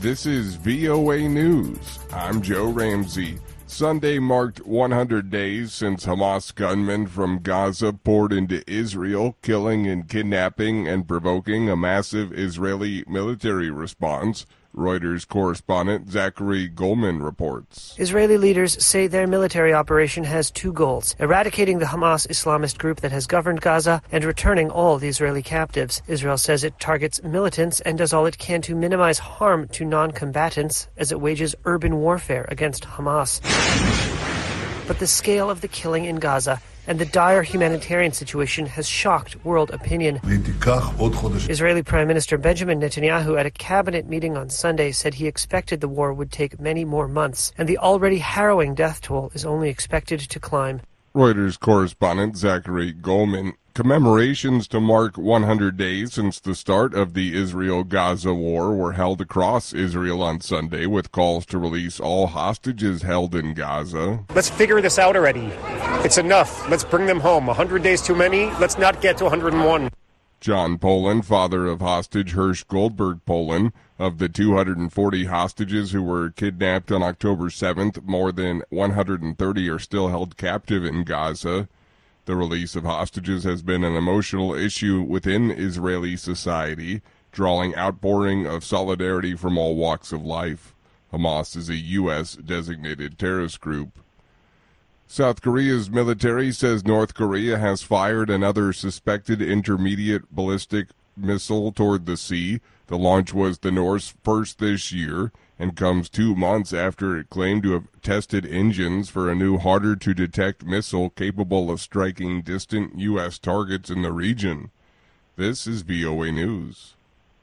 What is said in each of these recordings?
This is VOA News. I'm Joe Ramsey. Sunday marked 100 days since Hamas gunmen from Gaza poured into Israel, killing and kidnapping and provoking a massive Israeli military response. Reuters correspondent Zachary Goldman reports. Israeli leaders say their military operation has two goals: eradicating the Hamas Islamist group that has governed Gaza and returning all the Israeli captives. Israel says it targets militants and does all it can to minimize harm to non-combatants as it wages urban warfare against Hamas. But the scale of the killing in Gaza and the dire humanitarian situation has shocked world opinion. Israeli Prime Minister Benjamin Netanyahu at a cabinet meeting on Sunday said he expected the war would take many more months, and the already harrowing death toll is only expected to climb. Reuters correspondent Zachary Goldman. Commemorations to mark 100 days since the start of the Israel-Gaza war were held across Israel on Sunday, with calls to release all hostages held in Gaza. Let's figure this out already. It's enough. Let's bring them home. 100 days too many. Let's not get to 101. John Poland, father of hostage Hirsch Goldberg Poland, of the 240 hostages who were kidnapped on October 7th, more than 130 are still held captive in Gaza. The release of hostages has been an emotional issue within Israeli society, drawing outpouring of solidarity from all walks of life. Hamas is a U.S. designated terrorist group. South Korea's military says North Korea has fired another suspected intermediate ballistic missile toward the sea. The launch was the North's first this year and comes 2 months after it claimed to have tested engines for a new, harder-to-detect missile capable of striking distant U.S. targets in the region. This is VOA News.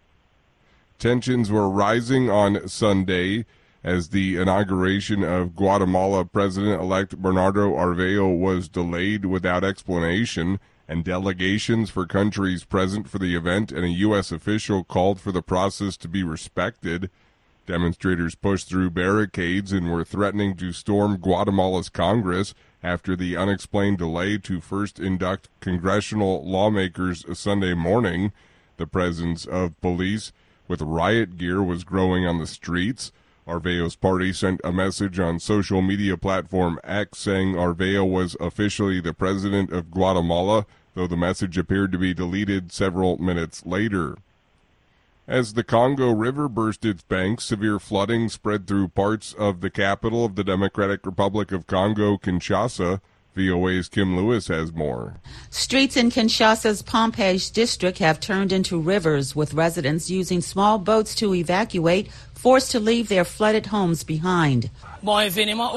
Tensions were rising on Sunday as the inauguration of Guatemala President-elect Bernardo Arevalo was delayed without explanation, and delegations for countries present for the event and a U.S. official called for the process to be respected. Demonstrators pushed through barricades and were threatening to storm Guatemala's Congress after the unexplained delay to first induct congressional lawmakers Sunday morning. The presence of police with riot gear was growing on the streets. Arevalo's party sent a message on social media platform X saying Arevalo was officially the president of Guatemala, though the message appeared to be deleted several minutes later. As the Congo River burst its banks, severe flooding spread through parts of the capital of the Democratic Republic of Congo, Kinshasa. VOA's Kim Lewis has more. Streets in Kinshasa's Pompage district have turned into rivers, with residents using small boats to evacuate, forced to leave their flooded homes behind. Raleigh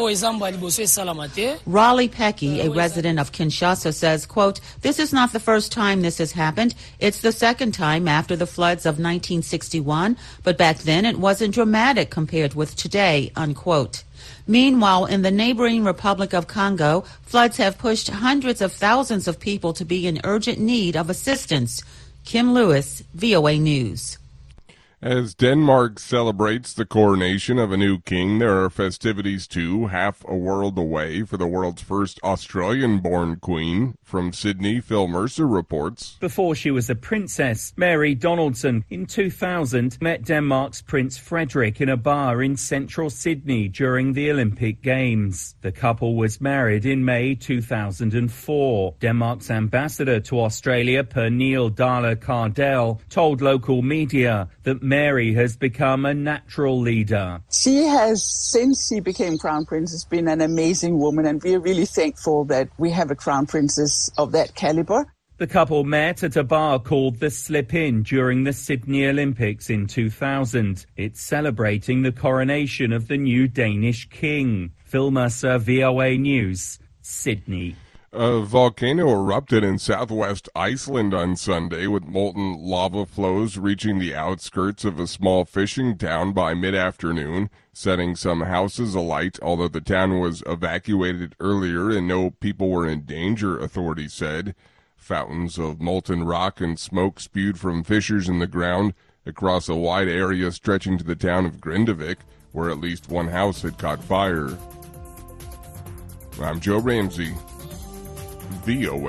Pecky, a resident of Kinshasa, says, quote, "This is not the first time this has happened. It's the second time after the floods of 1961, but back then it wasn't dramatic compared with today," unquote. Meanwhile, in the neighboring Republic of Congo, floods have pushed hundreds of thousands of people to be in urgent need of assistance. Kim Lewis, VOA News. As Denmark celebrates the coronation of a new king, there are festivities too, half a world away, for the world's first Australian-born queen. From Sydney, Phil Mercer reports. Before she was a princess, Mary Donaldson in 2000 met Denmark's Prince Frederik in a bar in central Sydney during the Olympic Games. The couple was married in May 2004. Denmark's ambassador to Australia, Pernille Dahler Cardell, told local media that Mary has become a natural leader. She has, since she became Crown Princess, been an amazing woman, and we're really thankful that we have a Crown Princess of that caliber. The couple met at a bar called The Slip-In during the Sydney Olympics in 2000. It's celebrating the coronation of the new Danish king. Phil Mercer, VOA News, Sydney. A volcano erupted in southwest Iceland on Sunday, with molten lava flows reaching the outskirts of a small fishing town by mid-afternoon, setting some houses alight, although the town was evacuated earlier and no people were in danger, authorities said. Fountains of molten rock and smoke spewed from fissures in the ground across a wide area stretching to the town of Grindavik, where at least one house had caught fire. I'm Joe Ramsey, VOA